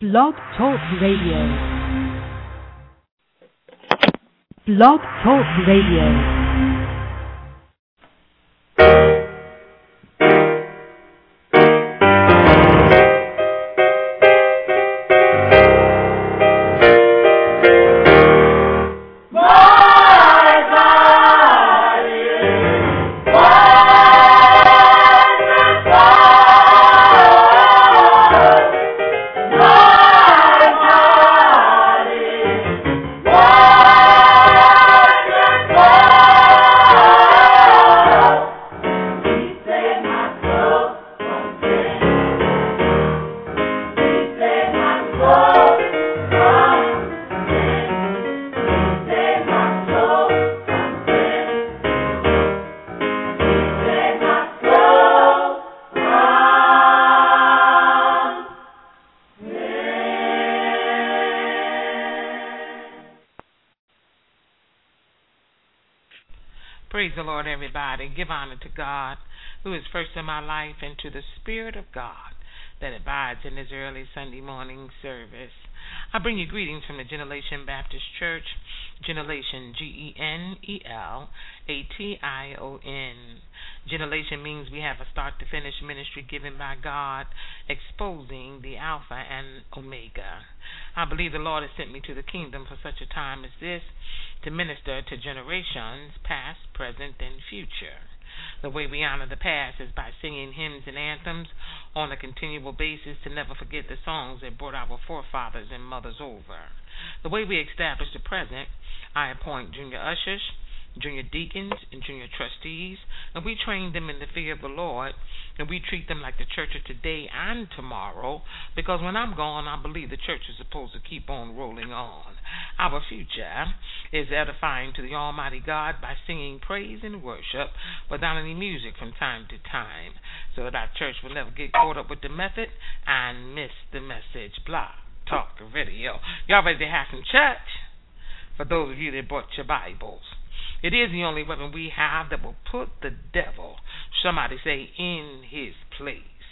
Blog Talk Radio. Blog Talk Radio. Praise the Lord, everybody. Give honor to God, who is first in my life, and to the Spirit of God that abides in this early Sunday morning service. I bring you greetings from the Generation Baptist Church, Generation, G-E-N-E-L-A-T-I-O-N. Generation means we have a start-to-finish ministry given by God, exposing the Alpha and Omega. I believe the Lord has sent me to the kingdom for such a time as this, to minister to generations, past, present, and future. The way we honor the past is by singing hymns and anthems on a continual basis to never forget the songs that brought our forefathers and mothers over. The way we establish the present, I appoint junior ushers, junior deacons, and junior trustees, and we train them in the fear of the Lord, and we treat them like the church of today and tomorrow, because when I'm gone, I believe the church is supposed to keep on rolling on. Our future is edifying to the Almighty God by singing praise and worship without any music from time to time, so that our church will never get caught up with the method and miss the message. Blog Talk Radio. Y'all ready to have some church? For those of you that brought your Bibles, it is the only weapon we have that will put the devil, somebody say, in his place.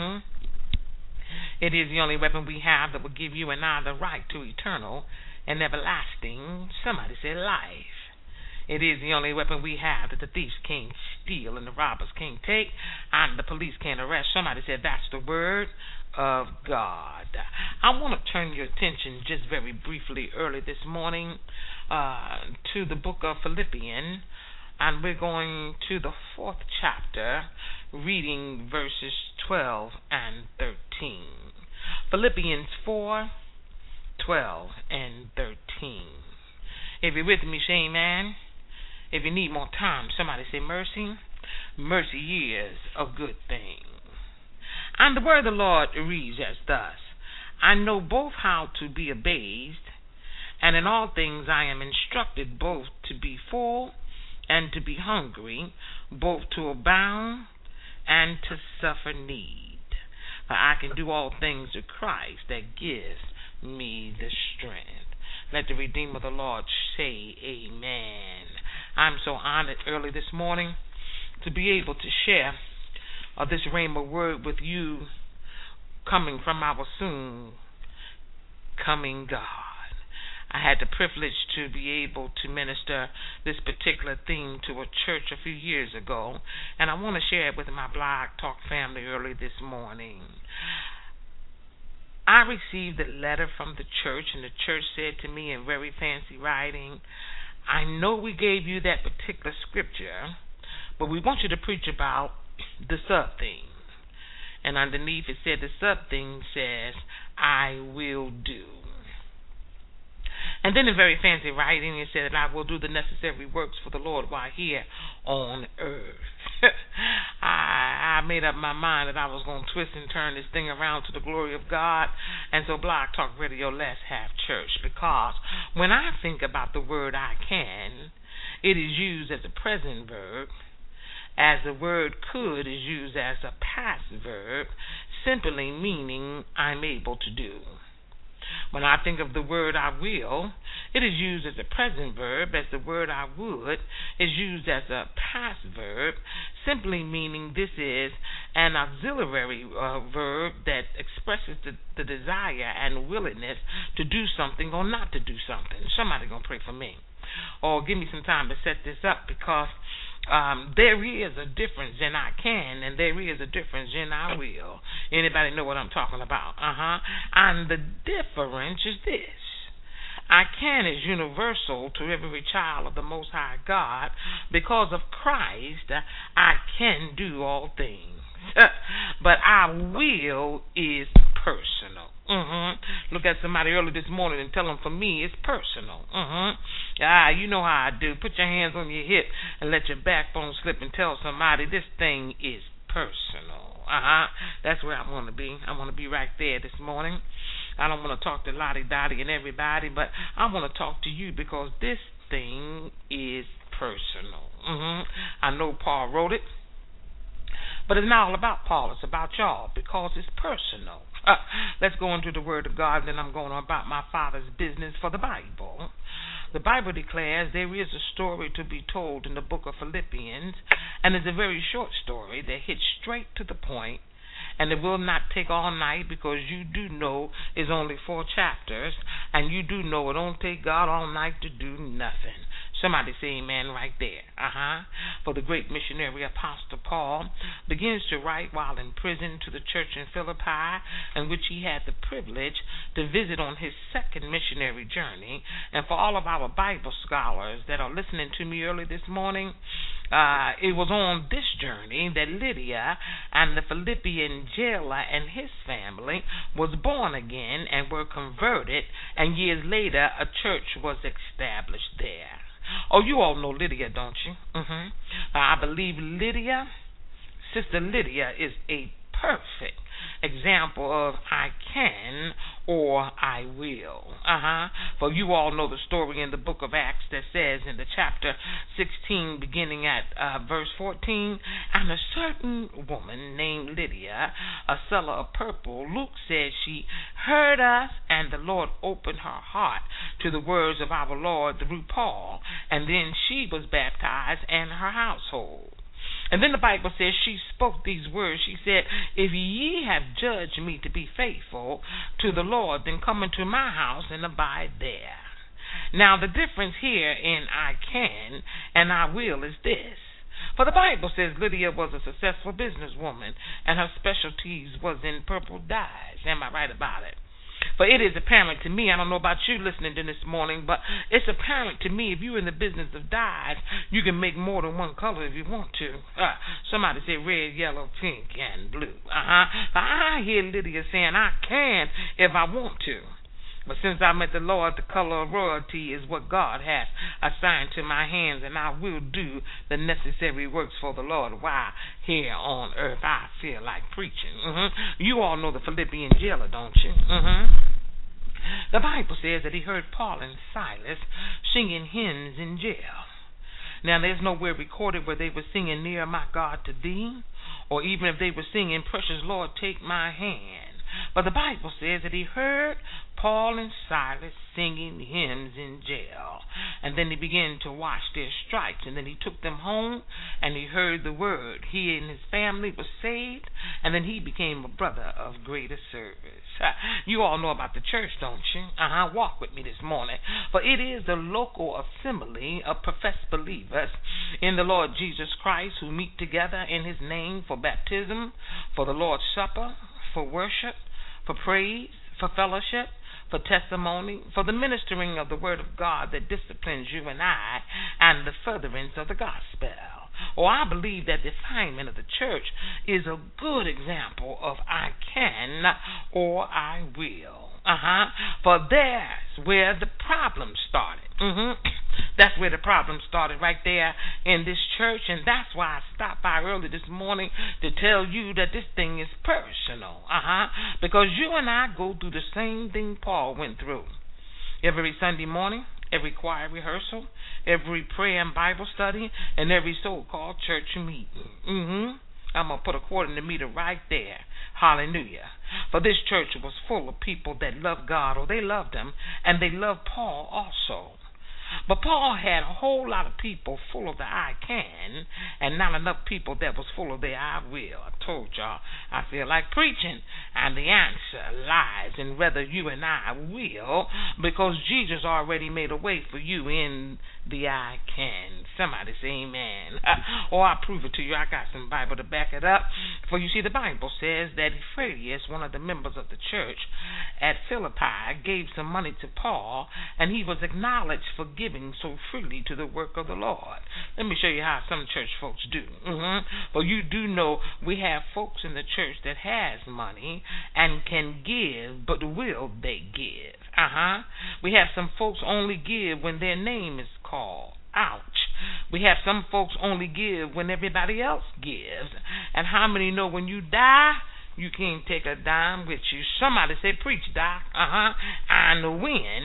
It is the only weapon we have that will give you and I the right to eternal and everlasting, somebody say, life. It is the only weapon we have that the thieves can't steal and the robbers can't take and the police can't arrest. Somebody said that's the word of God. I want to turn your attention just very briefly early this morning to the book of Philippians, and we're going to the 4th chapter, reading verses 12 and 13. Philippians 4:12 and 13. If you're with me, say amen. If you need more time, somebody say mercy. Mercy is a good thing. And the word of the Lord reads as thus: I know both how to be abased, and in all things I am instructed both to be full and to be hungry, both to abound and to suffer need. For I can do all things through Christ that gives me the strength. Let the Redeemer of the Lord say amen. I'm so honored early this morning to be able to share this rhema word with you, coming from our soon coming God. I had the privilege to be able to minister this particular theme to a church a few years ago, and I want to share it with my Blog Talk family early this morning. I received a letter from the church, and the church said to me in very fancy writing, I know we gave you that particular scripture, but we want you to preach about the sub thing. And underneath it said, the sub thing says, I will do. And then in very fancy writing, it said that I will do the necessary works for the Lord while here on earth. I made up my mind that I was going to twist and turn this thing around to the glory of God. And so Blog Talk Radio, let's have church. Because when I think about the word I can, it is used as a present verb, as the word could is used as a past verb, simply meaning I'm able to do. When I think of the word I will, it is used as a present verb, as the word I would is used as a past verb, simply meaning this is an auxiliary verb that expresses the desire and willingness to do something or not to do something. Somebody gonna pray for me. Or give me some time to set this up, because there is a difference in I can and there is a difference in I will. Anybody know what I'm talking about? And the difference is this. I can is universal to every child of the Most High God. Because of Christ, I can do all things. But I will is personal. Look at somebody early this morning and tell them, for me, it's personal. You know how I do. Put your hands on your hip and let your backbone slip and tell somebody this thing is personal. That's where I want to be. I want to be right there this morning. I don't want to talk to Lottie Dottie and everybody, but I want to talk to you because this thing is personal. I know Paul wrote it, but it's not all about Paul. It's about y'all because it's personal. Let's go into the Word of God, and then I'm going on about my Father's business for the Bible. The Bible declares there is a story to be told in the book of Philippians, and it's a very short story that hits straight to the point, and it will not take all night because you do know it's only 4 chapters, and you do know it don't take God all night to do nothing. Somebody say amen right there. For the great missionary Apostle Paul begins to write while in prison to the church in Philippi, in which he had the privilege to visit on his second missionary journey. And for all of our Bible scholars that are listening to me early this morning, it was on this journey that Lydia and the Philippian jailer and his family was born again and were converted, and years later a church was established there. Oh, you all know Lydia, don't you? I believe Lydia, Sister Lydia, is a perfect example of I can or I will. For you all know the story in the book of Acts that says in the chapter 16, beginning at verse 14, and a certain woman named Lydia, a seller of purple, Luke says she heard us, and the Lord opened her heart to the words of our Lord through Paul, and then she was baptized and her household. And then the Bible says she spoke these words. She said, if ye have judged me to be faithful to the Lord, then come into my house and abide there. Now the difference here in I can and I will is this. For the Bible says Lydia was a successful businesswoman, and her specialties was in purple dyes. Am I right about it? For it is apparent to me, I don't know about you listening to this morning, but it's apparent to me if you're in the business of dyes, you can make more than one color if you want to. Somebody say red, yellow, pink, and blue. I hear Lydia saying I can if I want to. But since I met the Lord, the color of royalty is what God has assigned to my hands, and I will do the necessary works for the Lord while here on earth I feel like preaching. You all know the Philippian jailer, don't you? The Bible says that he heard Paul and Silas singing hymns in jail. Now, there's nowhere recorded where they were singing Near My God to Thee, or even if they were singing Precious Lord, Take My Hand. But the Bible says that he heard Paul and Silas singing hymns in jail. And then he began to wash their stripes. And then he took them home and he heard the word. He and his family were saved. And then he became a brother of greater service. You all know about the church, don't you? Walk with me this morning. For it is the local assembly of professed believers in the Lord Jesus Christ who meet together in his name for baptism, for the Lord's Supper, for worship, for praise, for fellowship, for testimony, for the ministering of the word of God that disciplines you and I, and the furtherance of the gospel. I believe that the assignment of the church is a good example of I can or I will. For there's where the problem started. That's where the problem started, right there in this church, and that's why I stopped by early this morning to tell you that this thing is personal. Because you and I go through the same thing Paul went through. Every Sunday morning, every choir rehearsal, every prayer and Bible study, and every so-called church meeting. I'm going to put a quarter in the meter right there. Hallelujah. For this church was full of people that loved God, or they loved him, and they loved Paul also. But Paul had a whole lot of people full of the I can, and not enough people that was full of the I will. I told y'all, I feel like preaching, and the answer lies in whether you and I will, because Jesus already made a way for you in the I can. Somebody say amen. Or I'll prove it to you. I got some Bible to back it up. For you see, the Bible says that Ephraius, one of the members of the church at Philippi, gave some money to Paul, and he was acknowledged for giving so freely to the work of the Lord. Let me show you how some church folks do. Well, you do know we have folks in the church that has money and can give, but will they give? We have some folks only give when their name is called. Ouch. We have some folks only give when everybody else gives. And how many know when you die, you can't take a dime with you? Somebody say, preach, Doc. And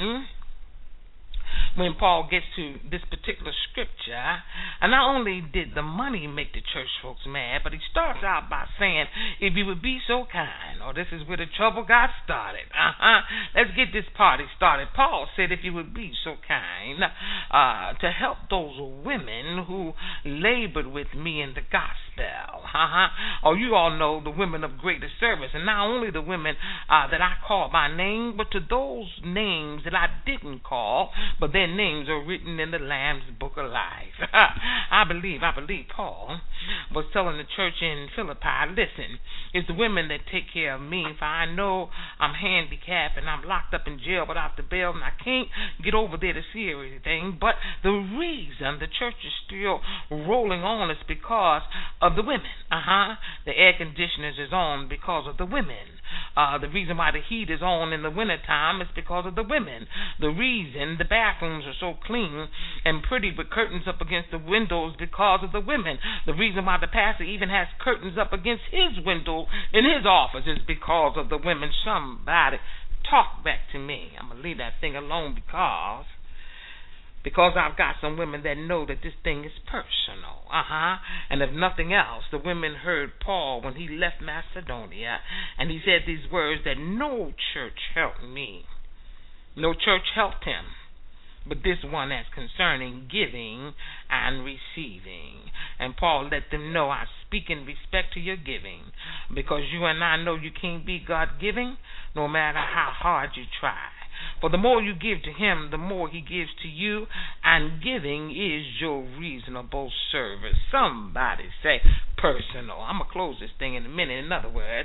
when Paul gets to this particular scripture, and not only did the money make the church folks mad, but he starts out by saying, if you would be so kind, or this is where the trouble got started. Let's get this party started. Paul said, if you would be so kind to help those women who labored with me in the gospel. Or you all know the women of greater service, and not only the women that I call by name, but to those names that I didn't call, but their names are written in the Lamb's Book of Life. I believe Paul was telling the church in Philippi, listen, it's the women that take care of me, for I know I'm handicapped and I'm locked up in jail without the bail, and I can't get over there to see everything. But the reason the church is still rolling on is because of the women. The air conditioners is on because of the women. The reason why the heat is on in the wintertime is because of the women. The reason the bathrooms are so clean and pretty with curtains up against the windows because of the women. The reason why the pastor even has curtains up against his window in his office is because of the women. Somebody talk back to me. I'm going to leave that thing alone because I've got some women that know that this thing is personal. And if nothing else, the women heard Paul when he left Macedonia, and he said these words that no church helped me. No church helped him, but this one as concerning giving and receiving. And Paul let them know, I speak in respect to your giving, because you and I know you can't be God-giving no matter how hard you try. For the more you give to him, the more he gives to you, and giving is your reasonable service. Somebody say personal. I'm going to close this thing in a minute. In other words,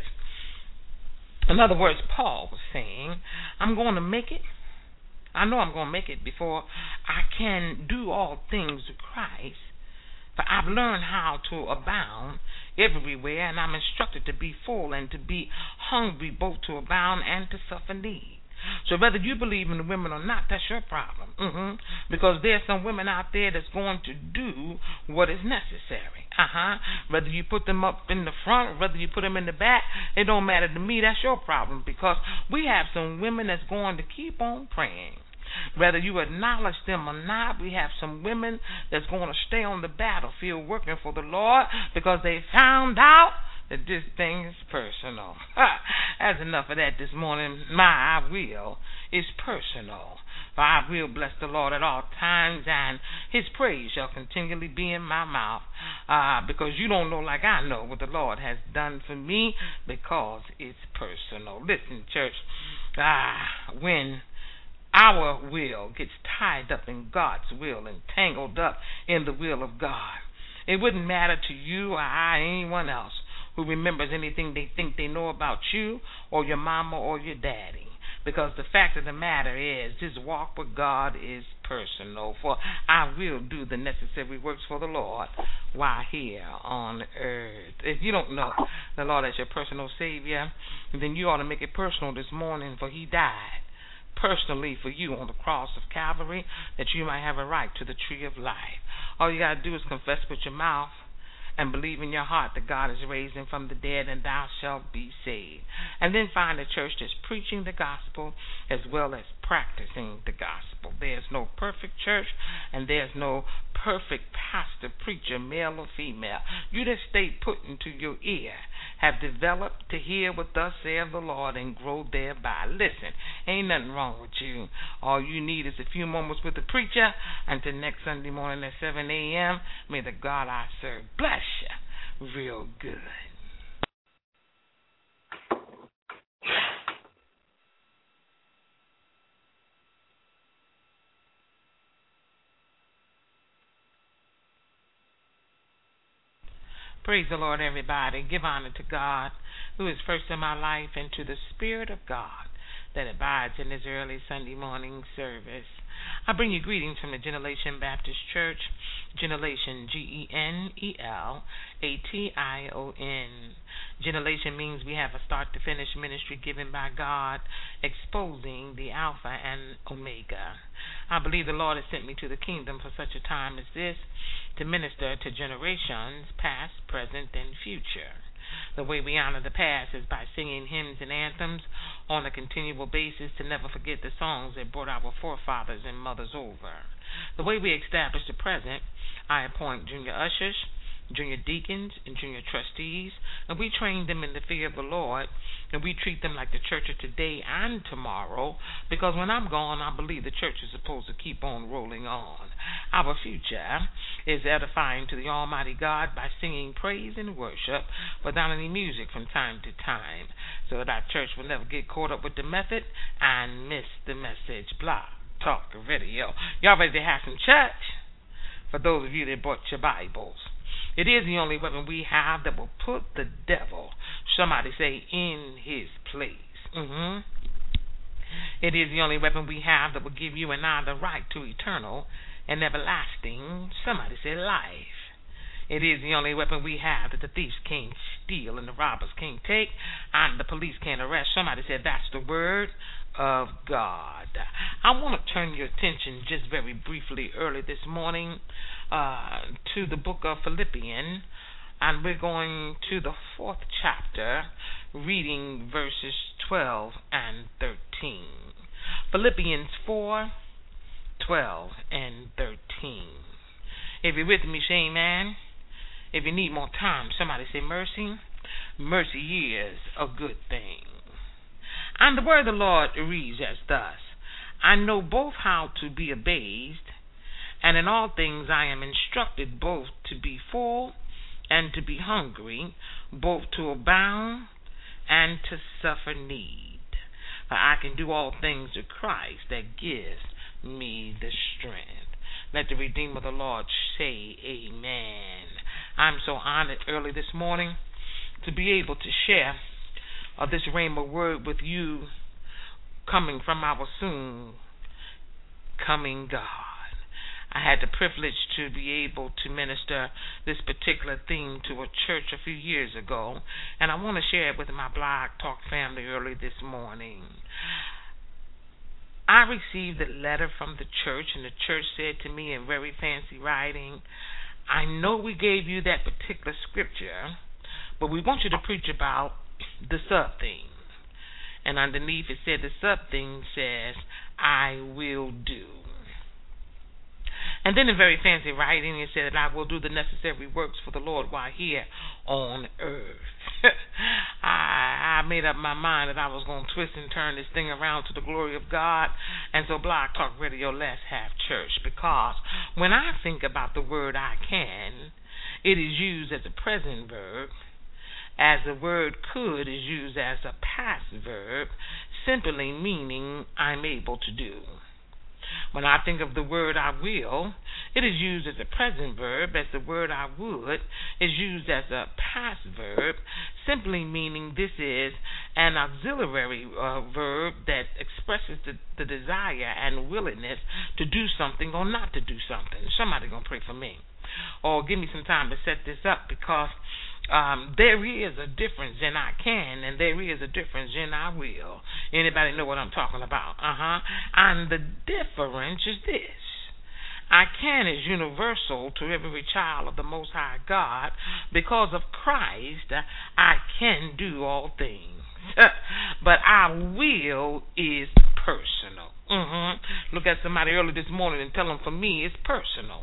Paul was saying, I'm going to make it. I know I'm going to make it before I can do all things through Christ. For I've learned how to abound everywhere, and I'm instructed to be full and to be hungry, both to abound and to suffer need. So whether you believe in the women or not, that's your problem. Because there's some women out there that's going to do what is necessary. Whether you put them up in the front, whether you put them in the back, it don't matter to me. That's your problem. Because we have some women that's going to keep on praying. Whether you acknowledge them or not, we have some women that's going to stay on the battlefield working for the Lord because they found out that this thing is personal. That's enough of that this morning. My I will is personal. For I will bless the Lord at all times, and his praise shall continually be in my mouth. Because you don't know like I know what the Lord has done for me, because it's personal. Listen, church, when our will gets tied up in God's will and tangled up in the will of God, it wouldn't matter to you or anyone else who remembers anything they think they know about you or your mama or your daddy. Because the fact of the matter is, this walk with God is personal. For I will do the necessary works for the Lord while here on earth. If you don't know the Lord as your personal Savior, then you ought to make it personal this morning, for he died personally for you on the cross of Calvary, that you might have a right to the tree of life. All you got to do is confess with your mouth and believe in your heart that God is raised him from the dead, and thou shalt be saved. And then find a church that's preaching the gospel as well as practicing the gospel. There's no perfect church, and there's no perfect pastor, preacher, male or female. You that stay put into your ear have developed to hear what thus saith the Lord and grow thereby. Listen, ain't nothing wrong with you. All you need is a few moments with the preacher. Until next Sunday morning at 7 a.m., may the God I serve bless you real good. Praise the Lord, everybody. Give honor to God, who is first in my life, and to the Spirit of God that abides in this early Sunday morning service. I bring you greetings from the Generation Baptist Church, Generation, G-E-N-E-L-A-T-I-O-N. Generation means we have a start-to-finish ministry given by God, exposing the Alpha and Omega. I believe the Lord has sent me to the kingdom for such a time as this, to minister to generations past, present, and future. The way we honor the past is by singing hymns and anthems on a continual basis to never forget the songs that brought our forefathers and mothers over. The way we establish the present, I appoint junior ushers, junior deacons, and junior trustees, and we train them in the fear of the Lord, and we treat them like the church of today and tomorrow, because when I'm gone, I believe the church is supposed to keep on rolling on. Our future is edifying to the Almighty God by singing praise and worship without any music from time to time, so that our church will never get caught up with the method and miss the message. Blog Talk Radio. Y'all ready to have some church? For those of you that bought your Bibles, it is the only weapon we have that will put the devil, somebody say, in his place. It is the only weapon we have that will give you and I the right to eternal and everlasting, somebody say, life. It is the only weapon we have that the thieves can't steal and the robbers can't take and the police can't arrest. Somebody said that's the word of God. I want to turn your attention just very briefly early this morning to the book of Philippians, and we're going to the 4th chapter, reading verses 12 and 13. Philippians 4:12 and 13. If you're with me, say amen. If you need more time, somebody say mercy. Mercy is a good thing. And the word of the Lord reads as thus: I know both how to be abased, and in all things I am instructed both to be full and to be hungry, both to abound and to suffer need. For I can do all things through Christ that gives me the strength. Let the Redeemer of the Lord say amen. I'm so honored early this morning to be able to share this rhema word with you, coming from our soon coming God. I had the privilege to be able to minister this particular theme to a church a few years ago, and I want to share it with my Blog Talk family early this morning. I received a letter from the church, and the church said to me in very fancy writing, I know we gave you that particular scripture, but we want you to preach about the sub-theme. And underneath it said, the sub-theme says, I will do. And then in very fancy writing, it said that I will do the necessary works for the Lord while here on earth. I made up my mind that I was going to twist and turn this thing around to the glory of God. And so Blog Talk Radio, let's have church. Because when I think about the word I can, it is used as a present verb, as the word could is used as a past verb, simply meaning I'm able to do. When I think of the word I will, it is used as a present verb, as the word I would is used as a past verb, simply meaning this is an auxiliary verb that expresses the desire and willingness to do something or not to do something. Somebody gonna pray for me. Or give me some time to set this up, because there is a difference in I can, and there is a difference in I will. Anybody know what I'm talking about? And the difference is this: I can is universal to every child of the Most High God. Because of Christ, I can do all things. But I will is personal. Look at somebody early this morning and tell them, for me, it's personal.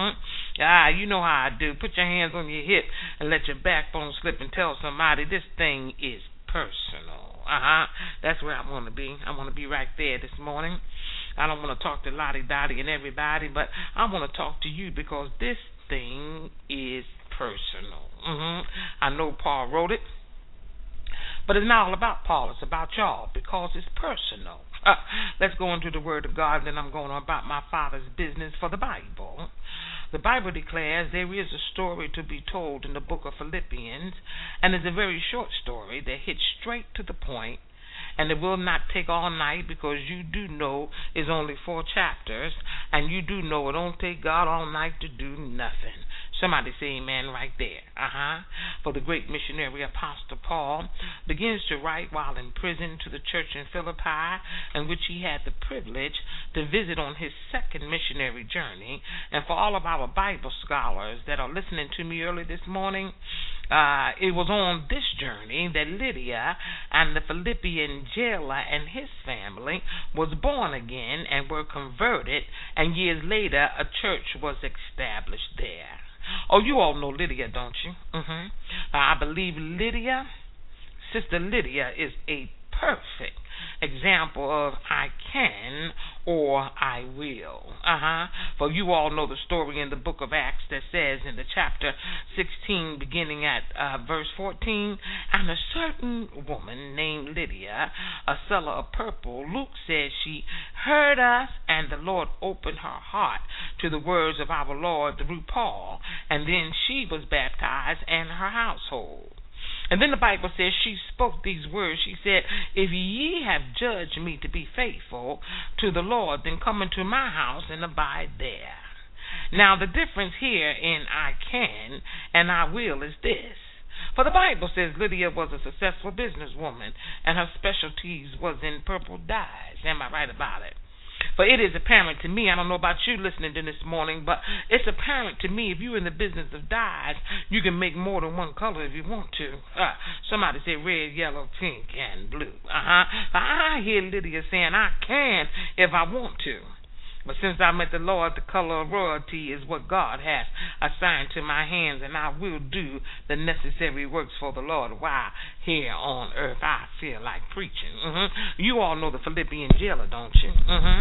You know how I do. Put your hands on your hip and let your backbone slip and tell somebody this thing is personal. That's where I want to be. I want to be right there this morning. I don't want to talk to Lottie Dottie and everybody, but I want to talk to you because this thing is personal. I know Paul wrote it, but it's not all about Paul. It's about y'all because it's personal. Let's go into the Word of God, and then I'm going on about my Father's business for the Bible. The Bible declares there is a story to be told in the book of Philippians, and it's a very short story that hits straight to the point, and it will not take all night because you do know it's only 4 chapters, and you do know it don't take God all night to do nothing. Somebody say amen right there. For the great missionary Apostle Paul begins to write while in prison to the church in Philippi, in which he had the privilege to visit on his second missionary journey. And for all of our Bible scholars that are listening to me early this morning, it was on this journey that Lydia and the Philippian jailer and his family was born again and were converted, and years later a church was established there. Oh, you all know Lydia, don't you? I believe Lydia, Sister Lydia, is a perfect example of I can or I will. For you all know the story in the book of Acts that says in the chapter 16, beginning at verse 14, and a certain woman named Lydia, a seller of purple, Luke says she heard us, and the Lord opened her heart to the words of our Lord through Paul, and then she was baptized and her household. And then the Bible says she spoke these words. She said, if ye have judged me to be faithful to the Lord, then come into my house and abide there. Now the difference here in I can and I will is this. For the Bible says Lydia was a successful businesswoman, and her specialties was in purple dyes. Am I right about it? For it is apparent to me, I don't know about you listening to this morning, but it's apparent to me if you're in the business of dyes, you can make more than one color if you want to. Somebody say red, yellow, pink, and blue. I hear Lydia saying I can if I want to. But since I met the Lord, the color of royalty is what God has assigned to my hands, and I will do the necessary works for the Lord while here on earth I feel like preaching. You all know the Philippian jailer, don't you?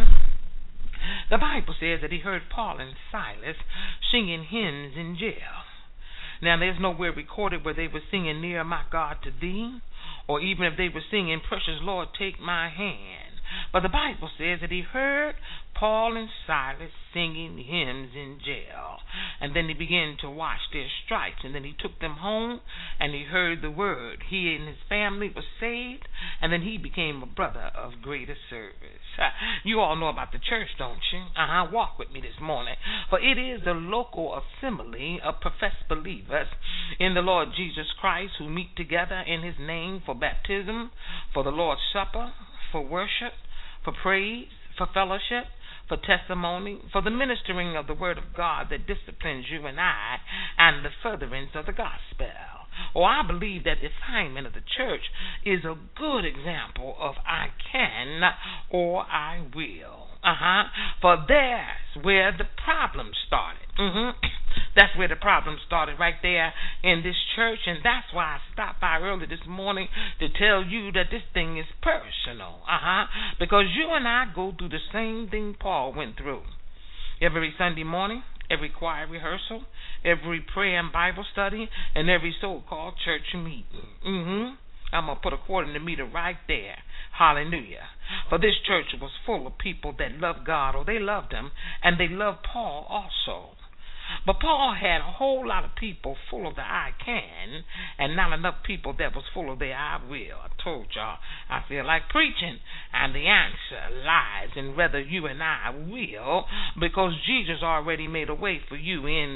The Bible says that he heard Paul and Silas singing hymns in jail. Now, there's nowhere recorded where they were singing Near My God to Thee, or even if they were singing Precious Lord, Take My Hand. But the Bible says that he heard Paul and Silas singing hymns in jail. And then he began to wash their stripes. And then he took them home and he heard the word. He and his family were saved. And then he became a brother of greater service. You all know about the church, don't you? Walk with me this morning. For it is the local assembly of professed believers in the Lord Jesus Christ who meet together in his name for baptism, for the Lord's Supper, for worship, for praise, for fellowship, for testimony, for the ministering of the word of God that disciplines you and I, and the furtherance of the gospel. I believe that the assignment of the church is a good example of I can or I will. For that's where the problem started. That's where the problem started, right there in this church, and that's why I stopped by early this morning to tell you that this thing is personal. Because you and I go through the same thing Paul went through. Every Sunday morning, every choir rehearsal, every prayer and Bible study, and every so-called church meeting. I'm going to put a quarter in the meter right there. Hallelujah. For this church was full of people that loved God, or they loved him, and they loved Paul also. But Paul had a whole lot of people full of the I can, and not enough people that was full of the I will. I told y'all, I feel like preaching, and the answer lies in whether you and I will, because Jesus already made a way for you in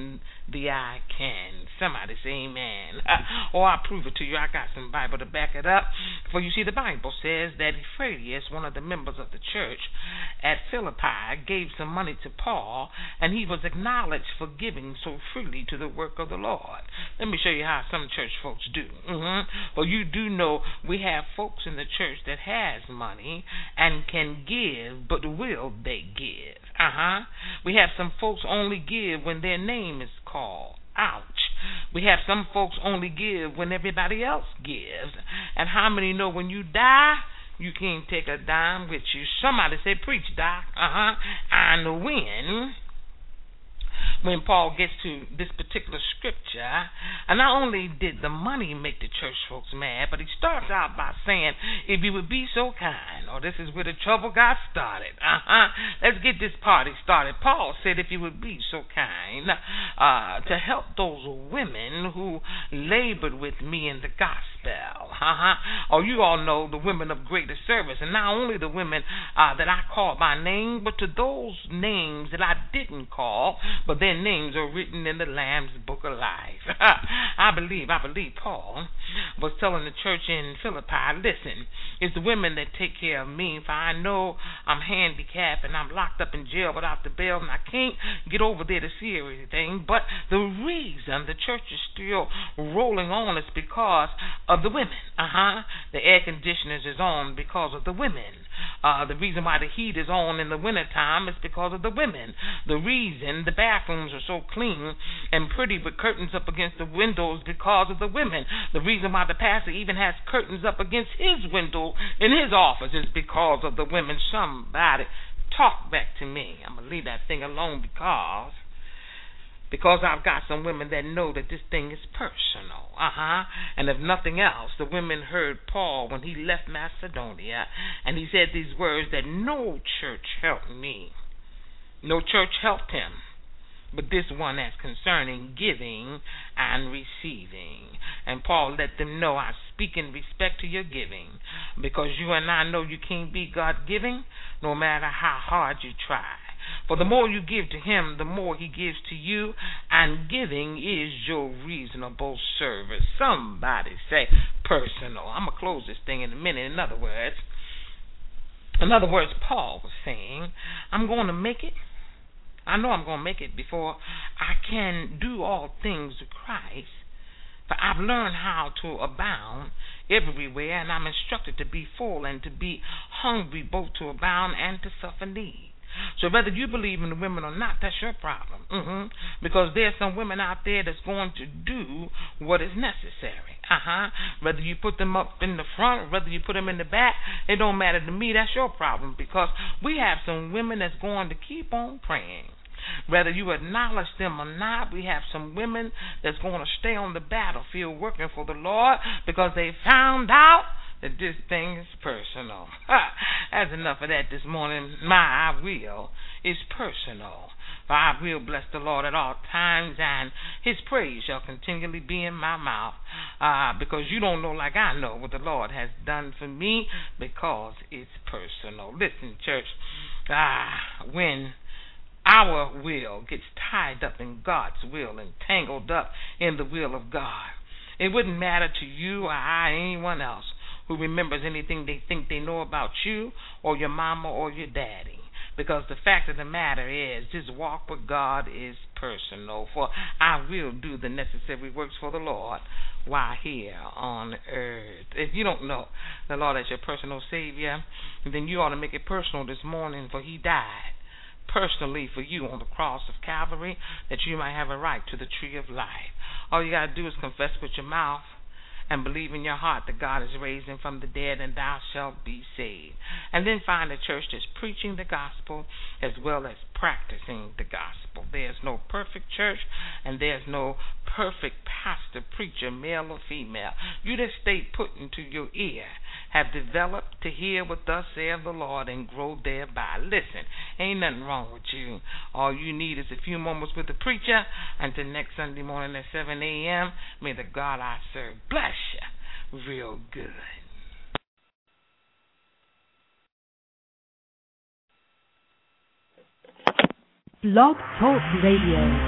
the I can. Somebody say amen. Or I'll prove it to you. I got some Bible to back it up. For you see, the Bible says that Ephraius, one of the members of the church at Philippi, gave some money to Paul, and he was acknowledged for giving so freely to the work of the Lord. Let me show you how some church folks do. Well, you do know we have folks in the church that has money and can give, but will they give? We have some folks only give when their name is called. Ouch. We have some folks only give when everybody else gives. And how many know when you die, you can't take a dime with you? Somebody say, preach, Doc. And when Paul gets to this particular scripture, and not only did the money make the church folks mad, but he starts out by saying, if you would be so kind, or this is where the trouble got started. Let's get this party started. Paul said, if you would be so kind to help those women who labored with me in the gospel. Or you all know the women of greater service, and not only the women that I called by name, but to those names that I didn't call, but their names are written in the Lamb's Book of Life. I believe Paul was telling the church in Philippi, listen, it's the women that take care of me, for I know I'm handicapped and I'm locked up in jail without the bail, and I can't get over there to see everything. But the reason the church is still rolling on is because of the women. The air conditioners is on because of the women. The reason why the heat is on in the wintertime is because of the women. The reason the bathrooms are so clean and pretty with curtains up against the windows because of the women. The reason why the pastor even has curtains up against his window in his office is because of the women. Somebody talk back to me. I'm going to leave that thing alone because I've got some women that know that this thing is personal. And if nothing else, the women heard Paul when he left Macedonia, and he said these words that no church helped me. No church helped him, but this one as concerning giving and receiving. And Paul let them know, I speak in respect to your giving, because you and I know you can't be God-giving no matter how hard you try. For the more you give to him, the more he gives to you, and giving is your reasonable service. Somebody say personal. I'm going to close this thing in a minute. In other words, Paul was saying, I'm going to make it. I know I'm going to make it before I can do all things to Christ. For I've learned how to abound everywhere, and I'm instructed to be full and to be hungry, both to abound and to suffer need. So whether you believe in the women or not, that's your problem. Because there's some women out there that's going to do what is necessary. Whether you put them up in the front, whether you put them in the back, it don't matter to me. That's your problem. Because we have some women that's going to keep on praying. Whether you acknowledge them or not, we have some women that's going to stay on the battlefield working for the Lord because they found out that this thing is personal. That's enough of that this morning. My I will is personal. For I will bless the Lord at all times, and his praise shall continually be in my mouth. Because you don't know like I know what the Lord has done for me, because it's personal. Listen, church, when our will gets tied up in God's will and tangled up in the will of God, it wouldn't matter to you or I or anyone else who remembers anything they think they know about you or your mama or your daddy. Because the fact of the matter is, this walk with God is personal. For I will do the necessary works for the Lord while here on earth. If you don't know the Lord as your personal Savior, then you ought to make it personal this morning, for he died personally for you on the cross of Calvary, that you might have a right to the tree of life. All you got to do is confess with your mouth and believe in your heart that God is raised him from the dead, and thou shalt be saved. And then find a church that's preaching the gospel as well as practicing the gospel. There's no perfect church, and there's no perfect pastor, preacher, male or female. You just stay put into your ear, have developed to hear what thus saith the Lord, and grow thereby. Listen, ain't nothing wrong with you. All you need is a few moments with the preacher. Until next Sunday morning at 7 a.m., may the God I serve bless you real good. Blog Talk Radio.